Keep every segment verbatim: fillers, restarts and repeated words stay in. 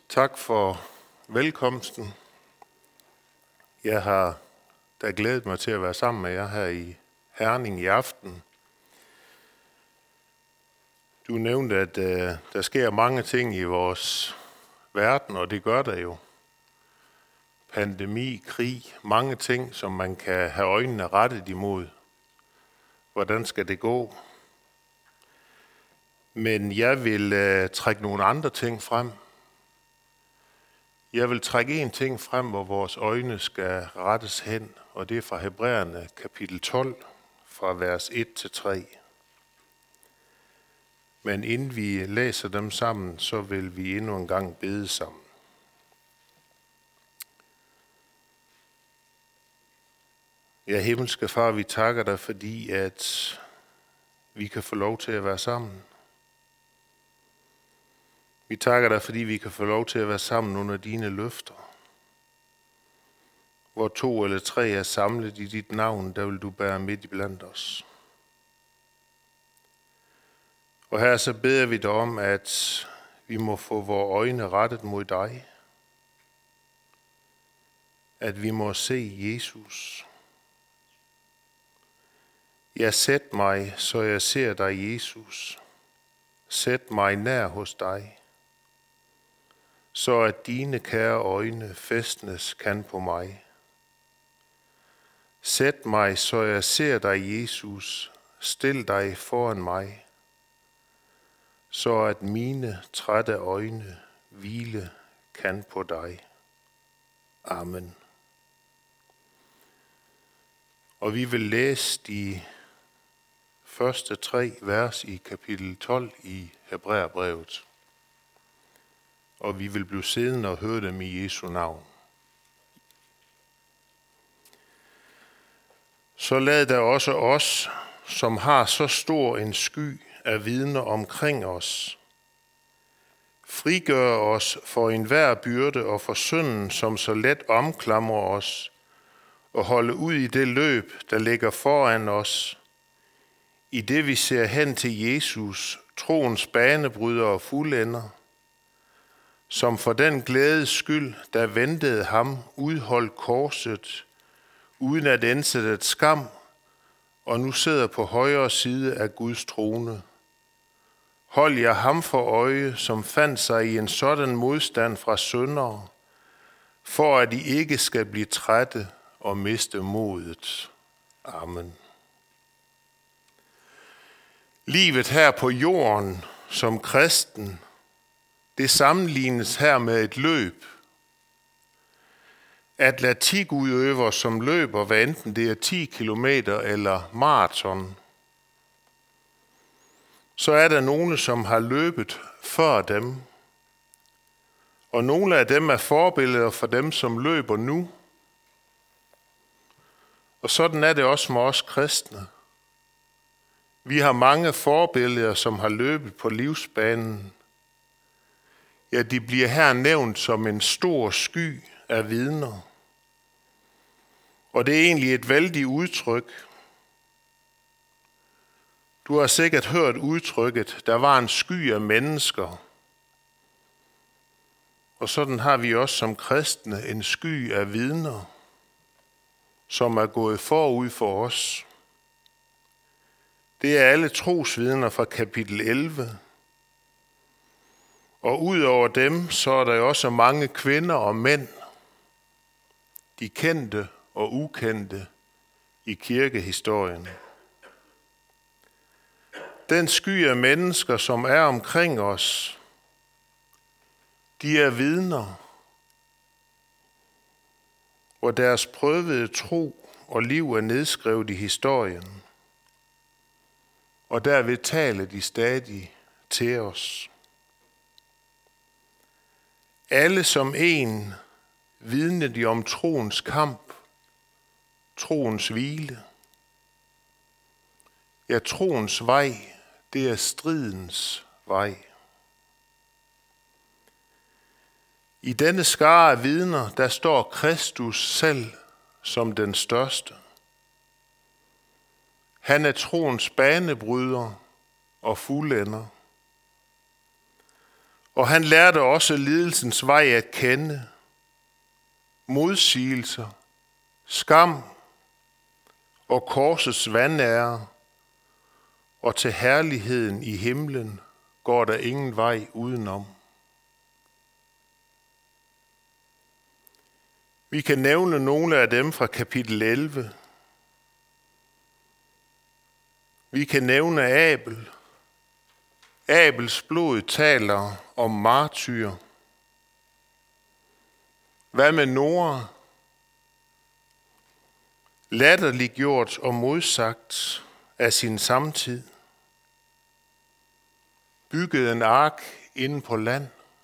Tak for velkomsten. Jeg har da glædet mig til at være sammen med jer her i Herning i aften. Du nævnte, at uh, der sker mange ting i vores verden, og det gør der jo. Pandemi, krig, mange ting, som man kan have øjnene rettet imod. Hvordan skal det gå? Men jeg vil uh, trække nogle andre ting frem. Jeg vil trække en ting frem, hvor vores øjne skal rettes hen, og det er fra Hebræerne kapitel tolv, fra vers et til tre. Men inden vi læser dem sammen, så vil vi endnu en gang bede sammen. Ja, himmelske Far, vi takker dig, fordi at vi kan få lov til at være sammen. Vi takker dig, fordi vi kan få lov til at være sammen under dine løfter. Hvor to eller tre er samlet i dit navn, der vil du bære midt iblandt os. Og her så beder vi dig om, at vi må få vores øjne rettet mod dig. At vi må se Jesus. Ja, sæt mig, så jeg ser dig, Jesus. Sæt mig nær hos dig, så at dine kære øjne fæstnes kan på mig. Sæt mig, så jeg ser dig, Jesus. Stil dig foran mig, så at mine trætte øjne hvile kan på dig. Amen. Og vi vil læse de første tre vers i kapitel tolv i Hebræerbrevet. Og vi vil blive siddende og høre dem i Jesu navn. Så lad der også os, som har så stor en sky af vidner omkring os, frigøre os for enhver byrde og for synden, som så let omklamrer os, og holde ud i det løb, der ligger foran os, i det vi ser hen til Jesus, troens banebryder og fuldender, som for den glædes skyld, der ventede ham, udholdt korset, uden at indsætte skam, og nu sidder på højre side af Guds trone. Hold jer ham for øje, som fandt sig i en sådan modstand fra syndere, for at I ikke skal blive trætte og miste modet. Amen. Livet her på jorden som kristen, det sammenlignes her med et løb. Atletikudøvere, som løber, hvad enten det er ti kilometer eller maraton, så er der nogle, som har løbet før dem. Og nogle af dem er forbilleder for dem, som løber nu. Og sådan er det også med os kristne. Vi har mange forbilleder, som har løbet på livsbanen. Ja, de bliver her nævnt som en stor sky af vidner. Og det er egentlig et vældigt udtryk. Du har sikkert hørt udtrykket, der var en sky af mennesker. Og sådan har vi også som kristne en sky af vidner, som er gået forud for os. Det er alle trosvidner fra kapitel elleve. Og ud over dem, så er der jo også mange kvinder og mænd, de kendte og ukendte i kirkehistorien. Den sky af mennesker, som er omkring os, de er vidner, hvor deres prøvede tro og liv er nedskrevet i historien, og derved taler de stadig til os. Alle som en vidner de om troens kamp, troens hvile. Ja, troens vej, det er stridens vej. I denne skare af vidner, der står Kristus selv som den største. Han er troens banebryder og fuldender. Og han lærte også lidelsens vej at kende. Modsigelser, skam og korsets vandære, og til herligheden i himlen går der ingen vej udenom. Vi kan nævne nogle af dem fra kapitel elleve. Vi kan nævne Abel. Abels blod taler om martyr. Hvad med Noah? Latterliggjort og modsagt af sin samtid. Byggede en ark inde på land.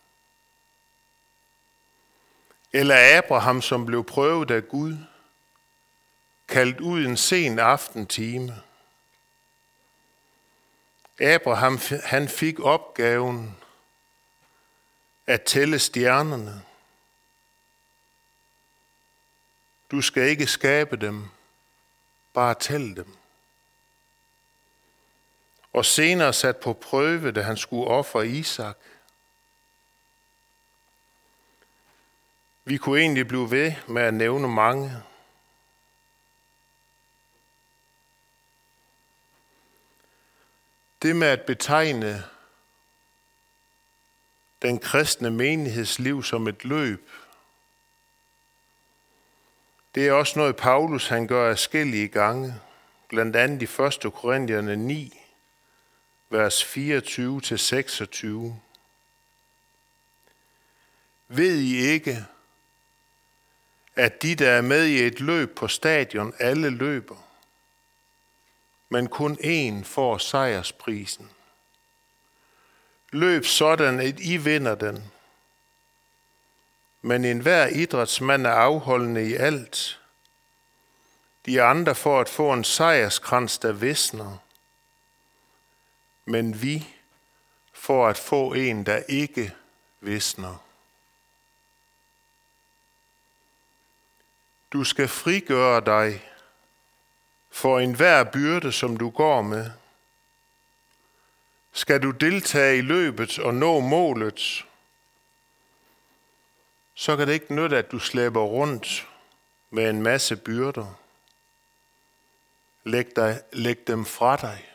Eller Abraham, som blev prøvet af Gud, kaldt ud en sen aftentime. Abraham, han fik opgaven at tælle stjernerne. Du skal ikke skabe dem, bare tælle dem. Og senere sat på prøve, da han skulle ofre Isak. Vi kunne egentlig blive ved med at nævne mange. Det med at betegne den kristne menighedsliv som et løb, det er også noget, Paulus han gør adskillige gange, blandt andet i første Korintierne ni, vers fireogtyve til seksogtyve. Ved I ikke, at de, der er med i et løb på stadion, alle løber, men kun én får sejrsprisen? Løb sådan, at I vinder den. Men enhver idrætsmand er afholdende i alt. De andre får at få en sejrskrans, der visner. Men vi får at få en, der ikke visner. Du skal frigøre dig for enhver byrde, som du går med. Skal du deltage i løbet og nå målet, så kan det ikke nytte, at du slæber rundt med en masse byrder. Læg, dig, læg dem fra dig.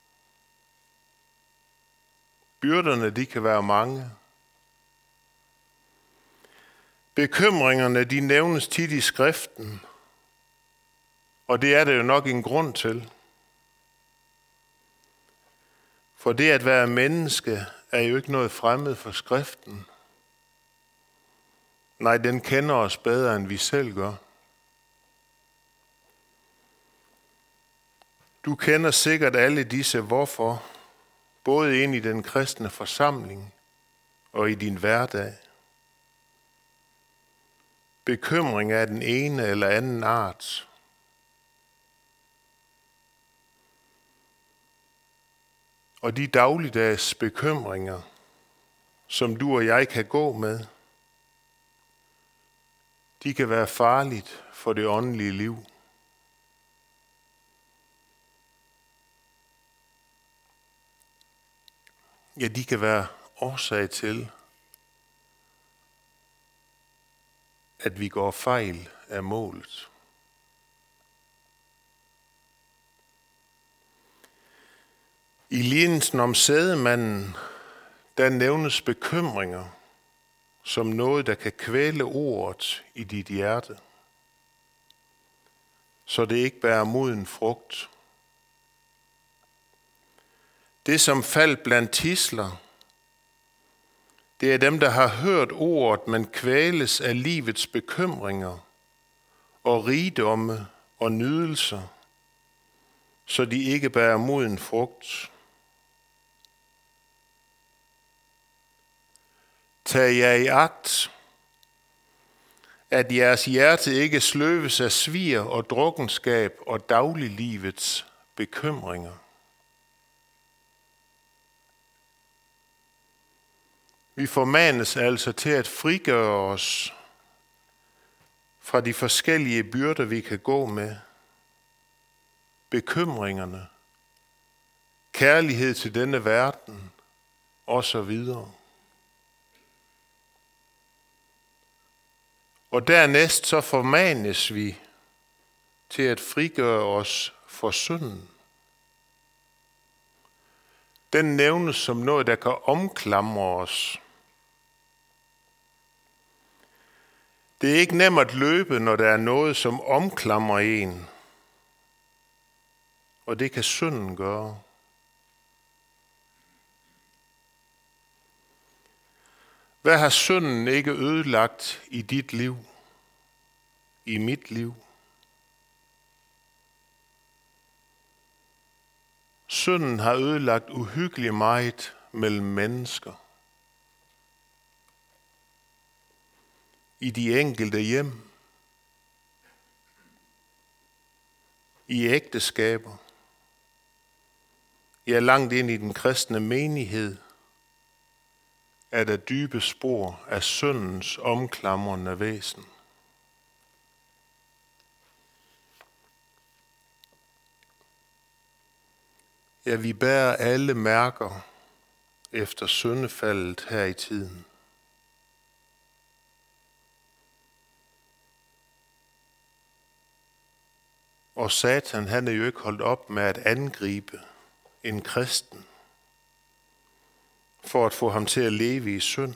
Byrderne, de kan være mange. Bekymringerne, de nævnes tit i skriften, og det er det jo nok en grund til. For det at være menneske er jo ikke noget fremmed for skriften. Nej, den kender os bedre, end vi selv gør. Du kender sikkert alle disse hvorfor, både ind i den kristne forsamling og i din hverdag. Bekymring af den ene eller anden art. Og de dagligdags bekymringer, som du og jeg kan gå med, de kan være farligt for det åndelige liv. Ja, de kan være årsag til, at vi går fejl af målet. I lignelsen om sædemanden, der nævnes bekymringer som noget, der kan kvæle ordet i dit hjerte, så det ikke bærer moden frugt. Det, som faldt blandt tidsler, det er dem, der har hørt ordet, men kvæles af livets bekymringer og rigdomme og nydelser, så de ikke bærer moden frugt. Tag jer i agt, at jeres hjerte ikke sløves af svir og drukkenskab og dagliglivets bekymringer. Vi formanes altså til at frigøre os fra de forskellige byrder, vi kan gå med. Bekymringerne, kærlighed til denne verden og så videre. Og dernæst så formanes vi til at frigøre os for synden. Den nævnes som noget, der kan omklamre os. Det er ikke nemt at løbe, når der er noget, som omklamrer en. Og det kan synden gøre. Hvad har synden ikke ødelagt i dit liv? I mit liv? Synden har ødelagt uhyggeligt meget mellem mennesker. I de enkelte hjem. I ægteskaber. Ja, langt ind i den kristne menighed er der dybe spor af syndens omklamrende væsen. Ja, vi bærer alle mærker efter syndefaldet her i tiden. Og Satan, han er jo ikke holdt op med at angribe en kristen, for at få ham til at leve i synd.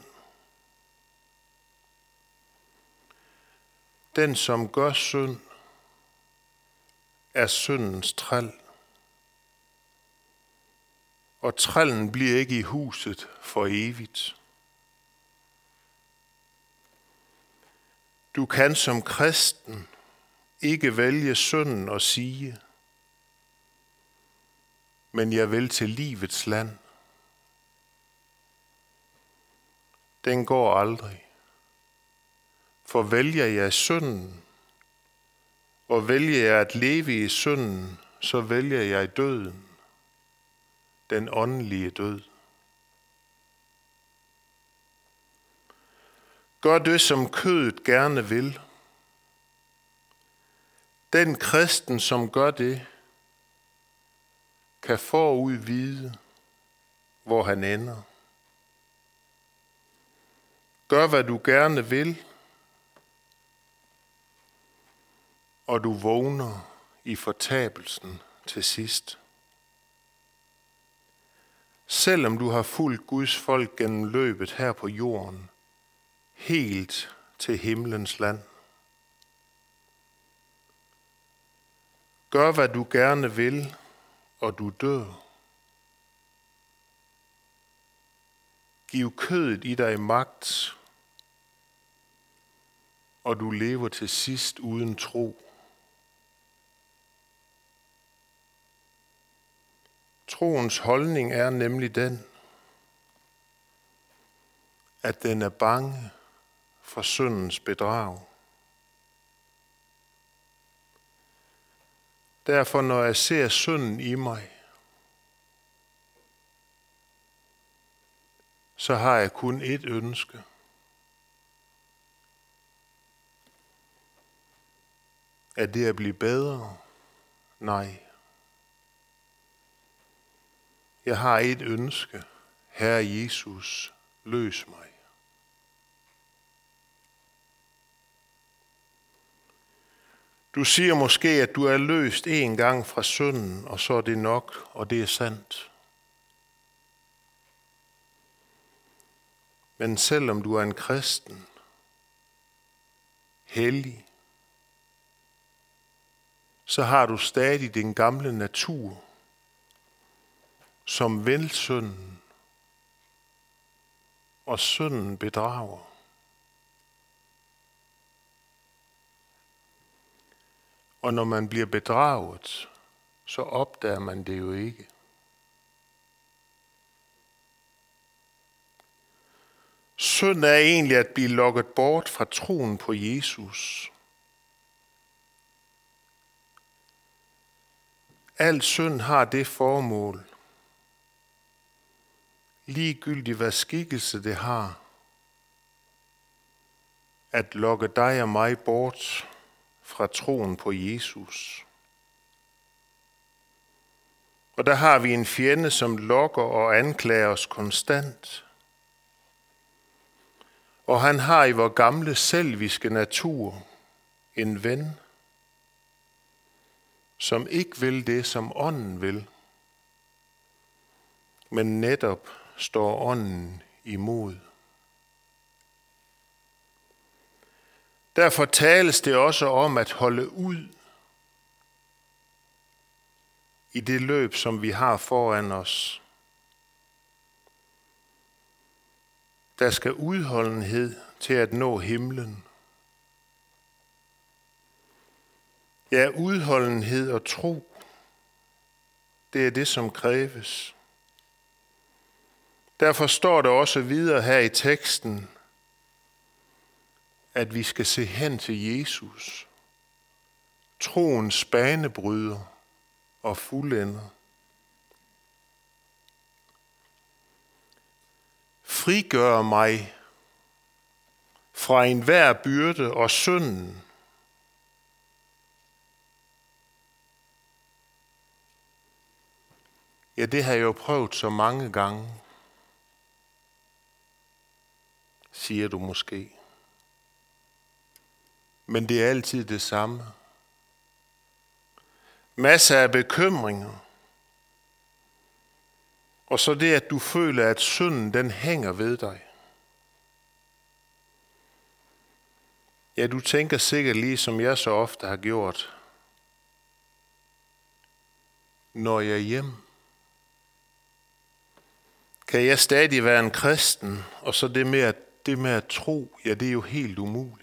Den, som gør synd, er syndens træl. Og trællen bliver ikke i huset for evigt. Du kan som kristen ikke vælge synden og sige, men jeg vil til livets land. Den går aldrig. For vælger jeg synden, og vælger jeg at leve i synden, så vælger jeg døden, den åndelige død. Gør det, som kødet gerne vil. Den kristen, som gør det, kan forud vide, hvor han ender. Gør, hvad du gerne vil, og du vågner i fortabelsen til sidst. Selvom du har fulgt Guds folk gennem løbet her på jorden, helt til himlens land. Gør, hvad du gerne vil, og du dør. Giv kødet i dig magt, og du lever til sidst uden tro. Troens holdning er nemlig den, at den er bange for syndens bedrag. Derfor, når jeg ser synden i mig, så har jeg kun ét ønske. Er det at blive bedre? Nej. Jeg har et ønske. Herre Jesus, løs mig. Du siger måske, at du er løst en gang fra synden, og så er det nok, og det er sandt. Men selvom du er en kristen, hellig, så har du stadig den gamle natur, som vil synden, og synden bedrager. Og når man bliver bedraget, så opdager man det jo ikke. Synd er egentlig at blive lokket bort fra troen på Jesus. Al synd har det formål, ligegyldigt hvad skikkelse det har, at lokke dig og mig bort fra troen på Jesus. Og der har vi en fjende, som lokker og anklager os konstant. Og han har i vor gamle selviske natur en ven, som ikke vil det, som ånden vil, men netop står ånden imod. Derfor tales det også om at holde ud i det løb, som vi har foran os. Der skal udholdenhed til at nå himlen. Ja, udholdenhed og tro, det er det, som kræves. Derfor står der også videre her i teksten, at vi skal se hen til Jesus, troens banebryder og fuldender. Frigør mig fra enhver byrde og synden. Ja, det har jeg jo prøvet så mange gange, siger du måske. Men det er altid det samme. Masser af bekymringer. Og så det, at du føler, at synden den hænger ved dig. Ja, du tænker sikkert lige, som jeg så ofte har gjort. Når jeg er hjemme, kan jeg stadig være en kristen, og så det med at, det med at tro, ja, det er jo helt umuligt.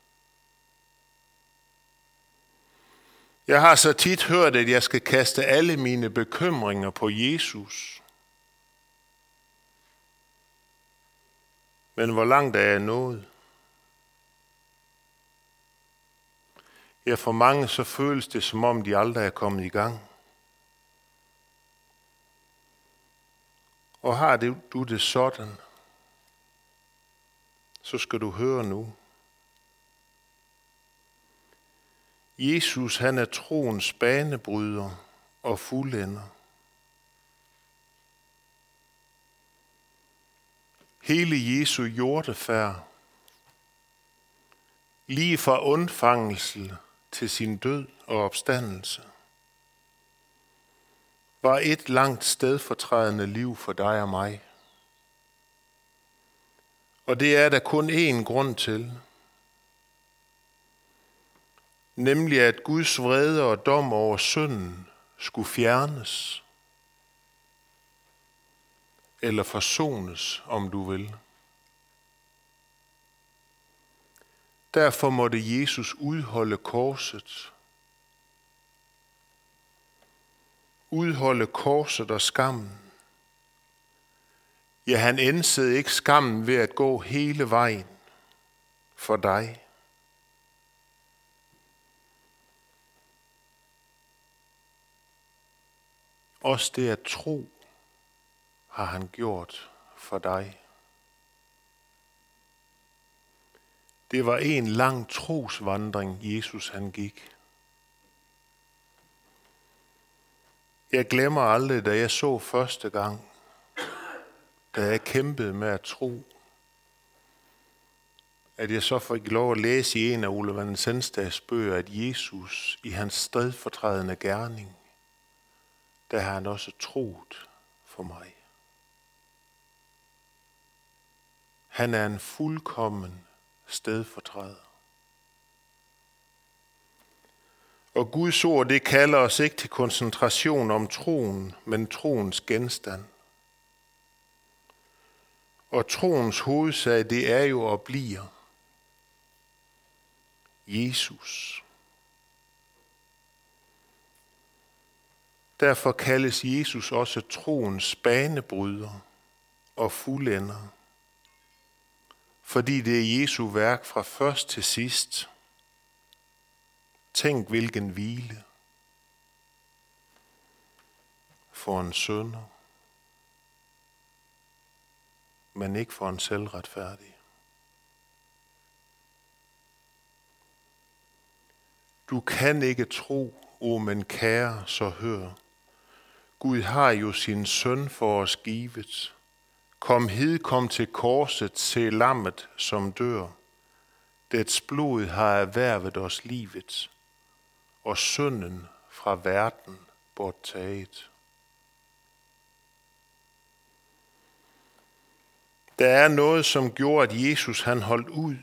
Jeg har så tit hørt, at jeg skal kaste alle mine bekymringer på Jesus. Men hvor langt er jeg nået? Ja, for mange så føles det, som om de aldrig er kommet i gang. Og har du det sådan, så skal du høre nu. Jesus, han er troens banebryder og fuldender. Hele Jesu jordefærd, lige fra undfangelse til sin død og opstandelse, var et langt stedfortrædende liv for dig og mig. Og det er der kun én grund til, nemlig at Guds vrede og dom over synden skulle fjernes, eller forsones, om du vil. Derfor måtte Jesus udholde korset. Udholde korset og skammen. Ja, han indsede ikke skammen ved at gå hele vejen for dig. Også det at tro har han gjort for dig. Det var en lang trosvandring, Jesus han gik. Jeg glemmer aldrig, da jeg så første gang, da jeg kæmpede med at tro, at jeg så fik lov at læse i en af Ole Vanden Sensdags bøger, at Jesus i hans stedfortrædende gerning, der har han også troet for mig. Han er en fuldkommen stedfortræder. Og Guds ord, det kalder os ikke til koncentration om troen, men troens genstand. Og troens hovedsag, det er jo og bliver Jesus. Derfor kaldes Jesus også troens banebryder og fuldender, fordi det er Jesu værk fra først til sidst. Tænk hvilken hvile for en synder, men ikke for en selvretfærdig. Du kan ikke tro, o men kære, så hør. Gud har jo sin søn for os givet. Kom hid, kom til korset, se lammet, som dør. Dets blod har erhvervet os livet, og synden fra verden borttaget. Der er noget, som gjorde, at Jesus han holdt ud.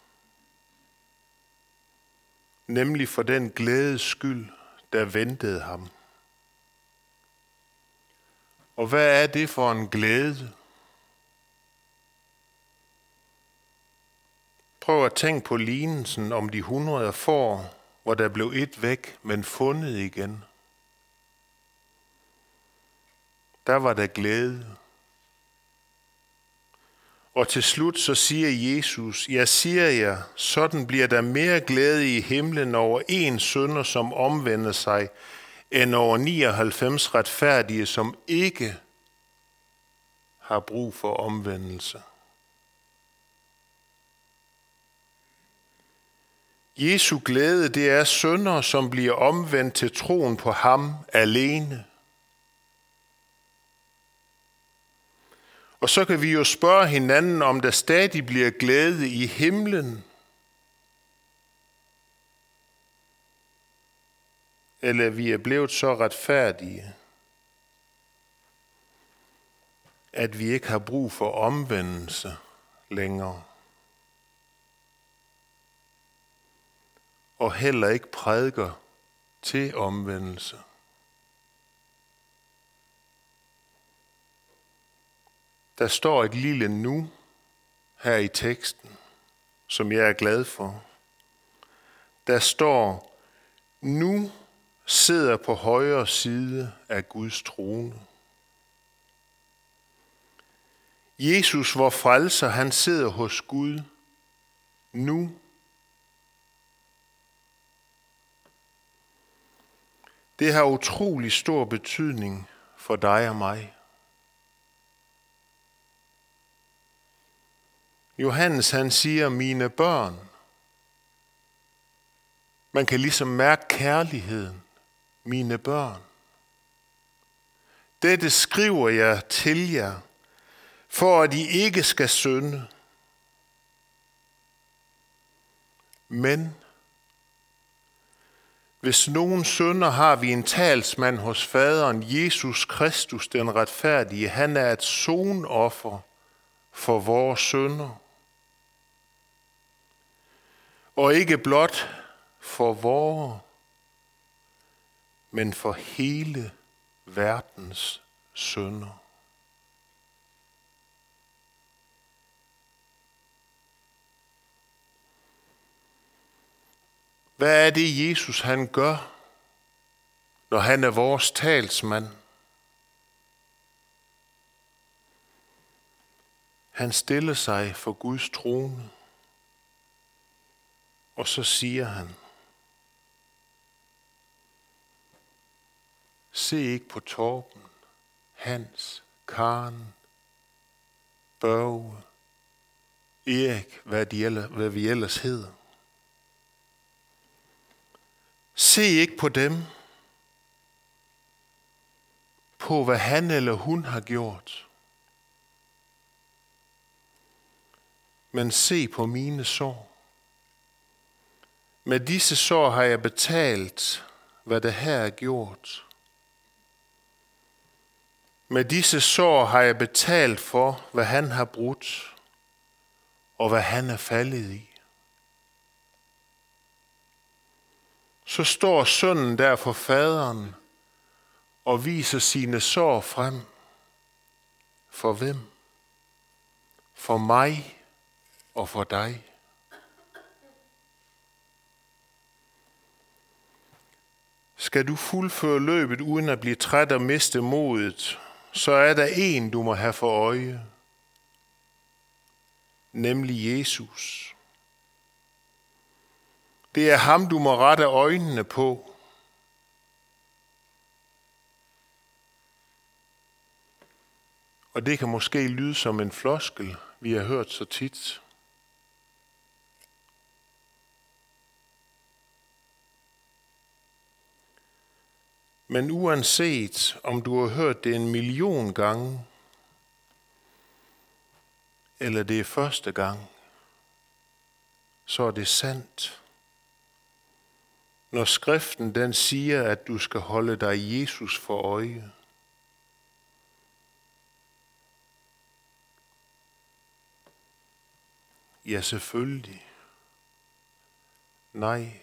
Nemlig for den glædes skyld, der ventede ham. Og hvad er det for en glæde? Prøv at tænke på lignelsen om de hundrede får, hvor der blev et væk, men fundet igen. Der var der glæde. Og til slut så siger Jesus, jeg siger jer, sådan bliver der mere glæde i himlen over en synder, som omvender sig, end over nioghalvfems retfærdige, som ikke har brug for omvendelse. Jesu glæde, det er syndere, som bliver omvendt til troen på ham alene. Og så kan vi jo spørge hinanden, om der stadig bliver glæde i himlen. Eller vi er blevet så retfærdige, at vi ikke har brug for omvendelse længere. Og heller ikke prædiker til omvendelse. Der står et lille nu her i teksten, som jeg er glad for. Der står, nu sidder på højre side af Guds trone. Jesus, vor frelser, han sidder hos Gud nu. Det har utrolig stor betydning for dig og mig. Johannes han siger, mine børn. Man kan ligesom mærke kærligheden, mine børn. Dette skriver jeg til jer, for at I ikke skal synde. Men hvis nogen synder, har vi en talsmand hos faderen, Jesus Kristus, den retfærdige. Han er et sonoffer for vores synder. Og ikke blot for vores, men for hele verdens synder. Hvad er det, Jesus han gør, når han er vores talsmand? Han stiller sig for Guds trone, og så siger han, se ikke på Torben, Hans, Karen, Børge, Erik, hvad, de ellers, hvad vi ellers hedder. Se ikke på dem, på hvad han eller hun har gjort, men se på mine sår. Med disse sår har jeg betalt, hvad det her er gjort. Med disse sår har jeg betalt for, hvad han har brudt, og hvad han er faldet i. Så står sønnen der for faderen og viser sine sår frem. For hvem? For mig og for dig. Skal du fuldføre løbet uden at blive træt og miste modet, så er der en, du må have for øje, nemlig Jesus. Det er ham, du må rette øjnene på. Og det kan måske lyde som en floskel, vi har hørt så tit. Men uanset om du har hørt det en million gange, eller det er første gang, så er det sandt. Når skriften den siger, at du skal holde dig Jesus for øje, ja, selvfølgelig. Nej.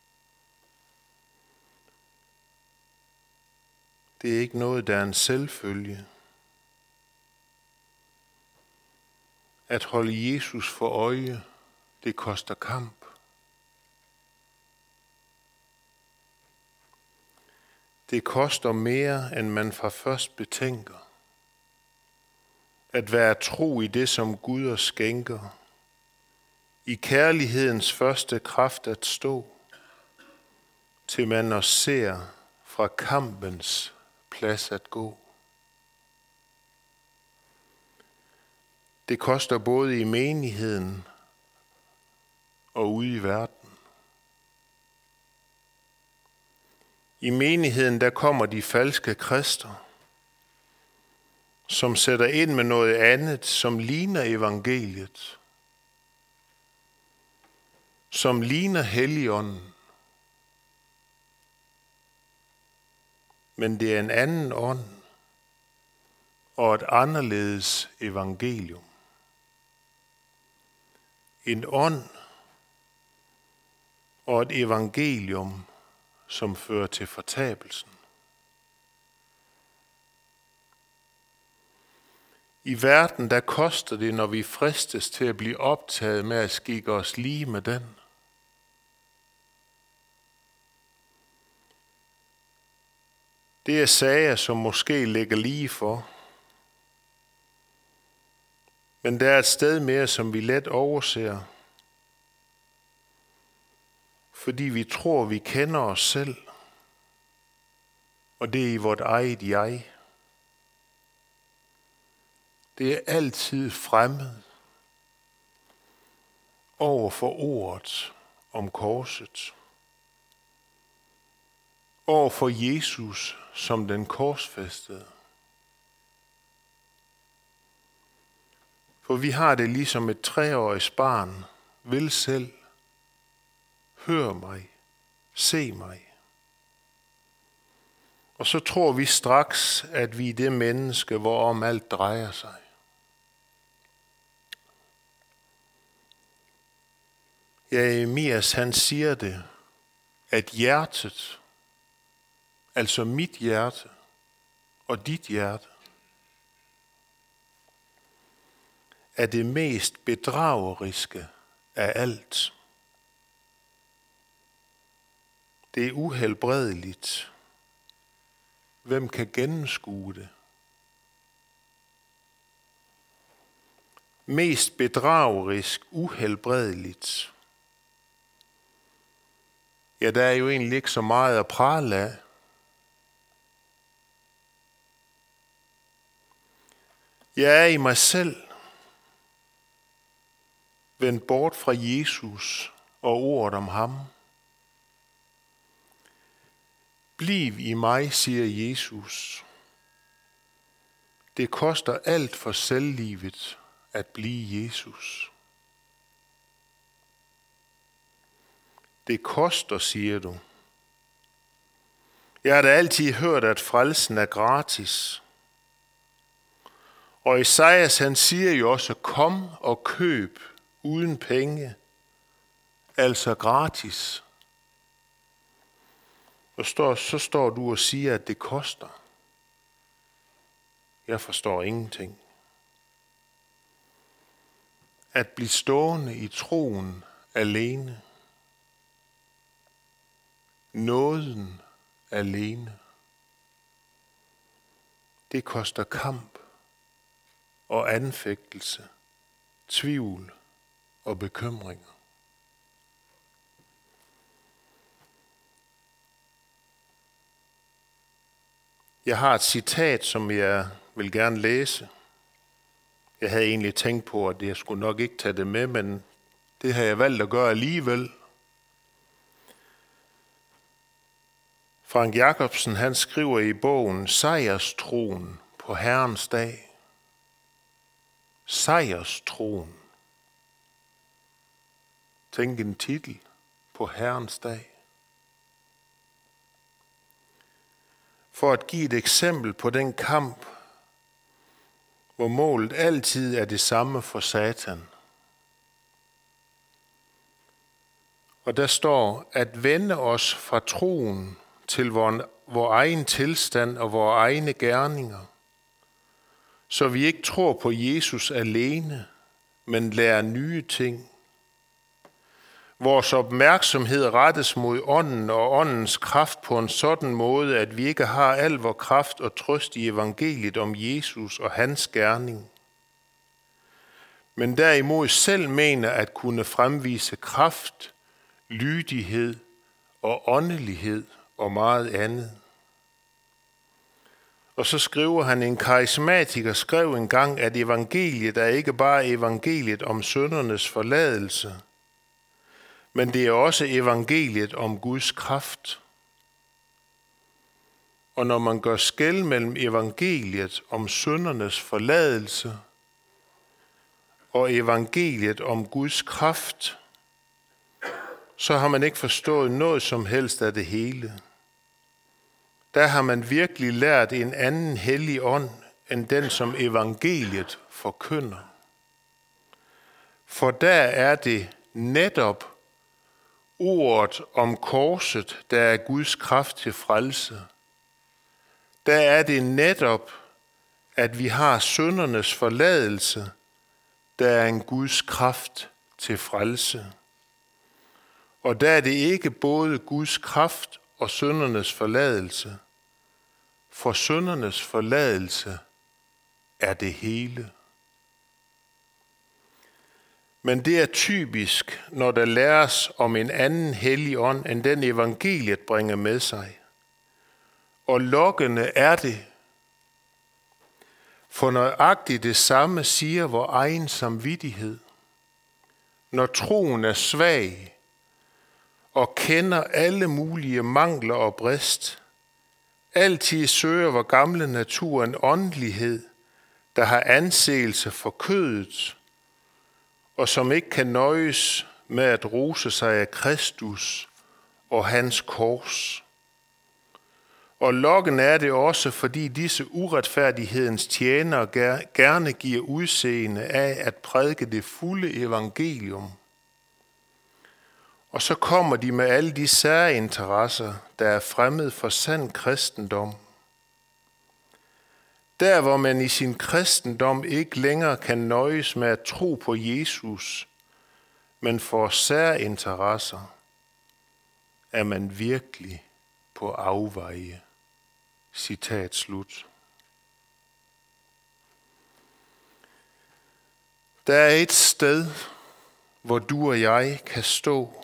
Det er ikke noget, der er en selvfølge. At holde Jesus for øje, det koster kamp. Det koster mere, end man fra først betænker. At være tro i det, som Gud os skænker. I kærlighedens første kraft at stå, til man os ser fra kampens plads at gå. Det koster både i menigheden og ude i verden. I menigheden der kommer de falske krister, som sætter ind med noget andet, som ligner evangeliet, som ligner Helligånden. Men det er en anden ånd og et anderledes evangelium. En ånd og et evangelium, som fører til fortabelsen. I verden, der koster det, når vi fristes til at blive optaget med at skikke os lige med den. Det er sager, som måske ligger lige for. Men der er et sted mere, som vi let overser. Fordi vi tror, vi kender os selv. Og det er i vort eget jeg. Det er altid fremmed over for ordet om korset. Over for Jesus som den korsfæstede. For vi har det ligesom et treårigt barn, vil selv, hør mig, se mig. Og så tror vi straks, at vi er det menneske, hvorom alt drejer sig. Ja, Emias han siger det, at hjertet, altså mit hjerte og dit hjerte, er det mest bedrageriske af alt. Det er uhelbredeligt. Hvem kan gennemskue det? Mest bedragerisk, uhelbredeligt. Ja, der er jo egentlig ikke så meget at prale af. Jeg er i mig selv vendt bort fra Jesus og ordet om ham. Bliv i mig, siger Jesus. Det koster alt for selvlivet at blive Jesus. Det koster, siger du. Jeg har da altid hørt, at frelsen er gratis. Og Esajas han siger jo også, kom og køb uden penge, altså gratis. Og står, så står du og siger, at det koster. Jeg forstår ingenting. At blive stående i troen alene. Nåden alene. Det koster kamp og anfægtelse, tvivl og bekymringer. Jeg har et citat, som jeg vil gerne læse. Jeg havde egentlig tænkt på, at jeg skulle nok ikke tage det med, men det har jeg valgt at gøre alligevel. Frank Jacobsen, han skriver i bogen Sejrstroen på Herrens dag. Sejrstroen. Tænk en titel på Herrens dag. For at give et eksempel på den kamp, hvor målet altid er det samme for Satan. Og der står, at vende os fra troen til vor, vor egen tilstand og vores egne gerninger, så vi ikke tror på Jesus alene, men lærer nye ting. Vores opmærksomhed rettes mod ånden og åndens kraft på en sådan måde, at vi ikke har al vor kraft og trøst i evangeliet om Jesus og hans gerning, men derimod selv mener at kunne fremvise kraft, lydighed og åndelighed og meget andet. Og så skriver han, en karismatiker skrev engang, at evangeliet er ikke bare evangeliet om syndernes forladelse, men det er også evangeliet om Guds kraft. Og når man gør skel mellem evangeliet om syndernes forladelse og evangeliet om Guds kraft, så har man ikke forstået noget som helst af det hele. Der har man virkelig lært en anden hellig ånd, end den som evangeliet forkynder. For der er det netop ordet om korset, der er Guds kraft til frelse. Der er det netop, at vi har syndernes forladelse, der er en Guds kraft til frelse. Og der er det ikke både Guds kraft og syndernes forladelse, for syndernes forladelse er det hele. Men det er typisk, når der læres om en anden hellig ånd, end den evangeliet bringer med sig. Og lokkende er det, for nøjagtigt det samme siger vor egen samvittighed. Når troen er svag og kender alle mulige mangler og brist, altid søger vor gamle natur en åndelighed, der har anseelse for kødet, og som ikke kan nøjes med at rose sig af Kristus og hans kors. Og lokken er det også, fordi disse uretfærdighedens tjenere gerne giver udseende af at prædike det fulde evangelium. Og så kommer de med alle de særinteresser, der er fremmed for sand kristendom. Der, hvor man i sin kristendom ikke længere kan nøjes med at tro på Jesus, men får særinteresser, er man virkelig på afveje. Citat slut. Der er et sted, hvor du og jeg kan stå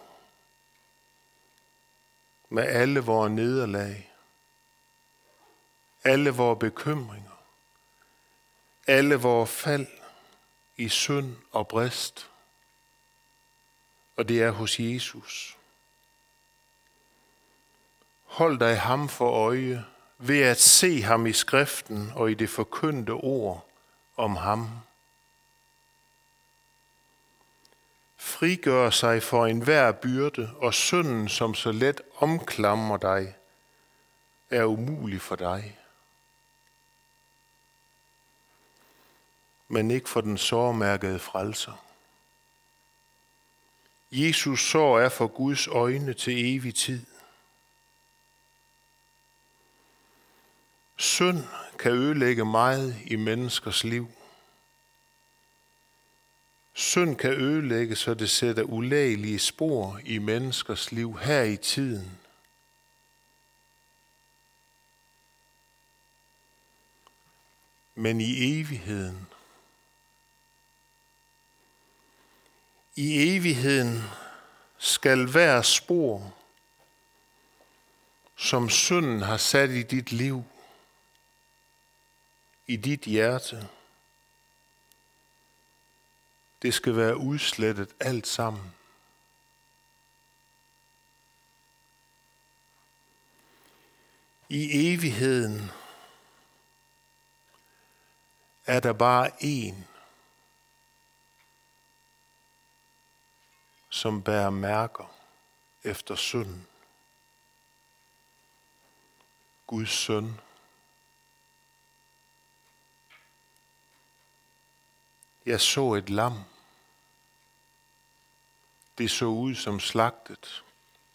med alle vores nederlag, alle vores bekymringer, alle vores fald i synd og brist, og det er hos Jesus. Hold dig ham for øje ved at se ham i skriften og i det forkyndte ord om ham. Frigør sig for enhver byrde, og synden, som så let omklamrer dig, er umulig for dig. Men ikke for den sårmærkede frelser. Jesus sår er for Guds øjne til evig tid. Synd kan ødelægge meget i menneskers liv. Synd kan ødelægge, så det sætter ulægelige spor i menneskers liv her i tiden. Men i evigheden, i evigheden skal hver spor, som synden har sat i dit liv, i dit hjerte, det skal være udslettet alt sammen. I evigheden er der bare én, som bærer mærker efter synden. Guds søn. Jeg så et lam. Det så ud som slagtet.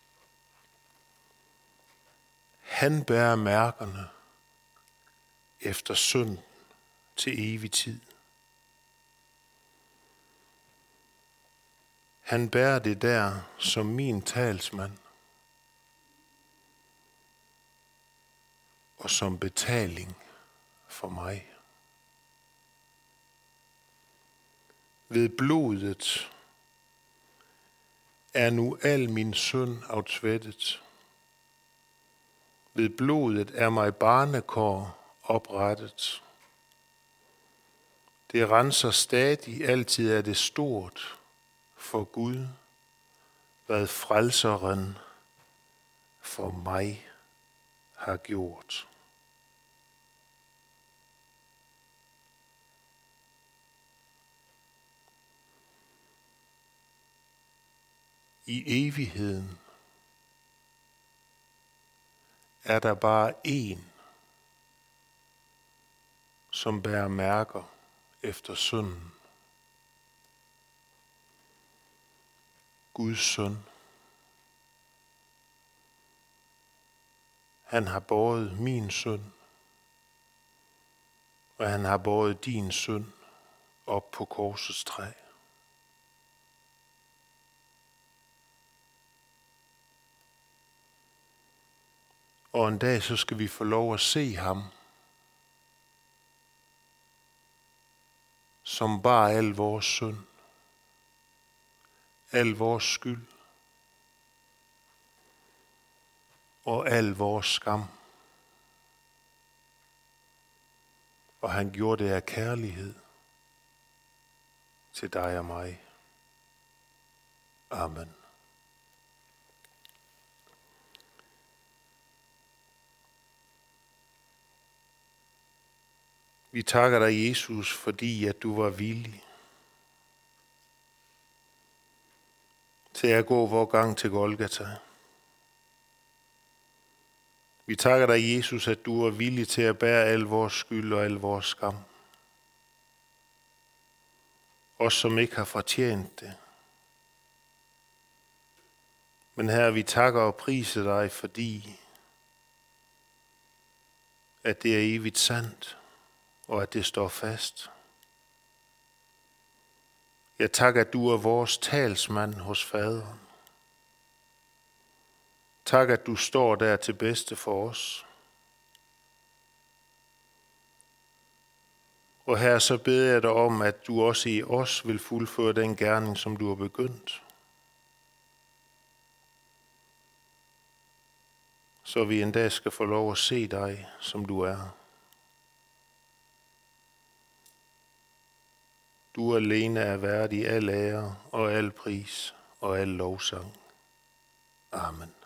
Han bærer mærkerne efter synden til evig tid. Han bærer det der som min talsmand og som betaling for mig. Ved blodet er nu al min synd aftvættet. Ved blodet er mig barnekår oprettet. Det renser stadig, altid er det stort for Gud, hvad frelseren for mig har gjort. I evigheden er der bare én, som bærer mærker efter synden. Guds søn. Han har båret min synd, og han har båret din synd op på korsets træ. Og en dag så skal vi få lov at se ham, som bar al vores synd, al vores skyld og al vores skam. Og han gjorde det af kærlighed til dig og mig. Amen. Vi takker dig, Jesus, fordi at du var villig til at gå vor gang til Golgata. Vi takker dig, Jesus, at du er villig til at bære al vores skyld og al vores skam. Os, som ikke har fortjent det. Men Herre, vi takker og priser dig, fordi at det er evigt sandt, og at det står fast. Jeg takker, at du er vores talsmand hos Faderen. Tak, at du står der til bedste for os. Og her så beder jeg dig om, at du også i os vil fuldføre den gerning, som du har begyndt. Så vi en dag skal få lov at se dig, som du er. Du alene er værdig al ære og al pris og al lovsang. Amen.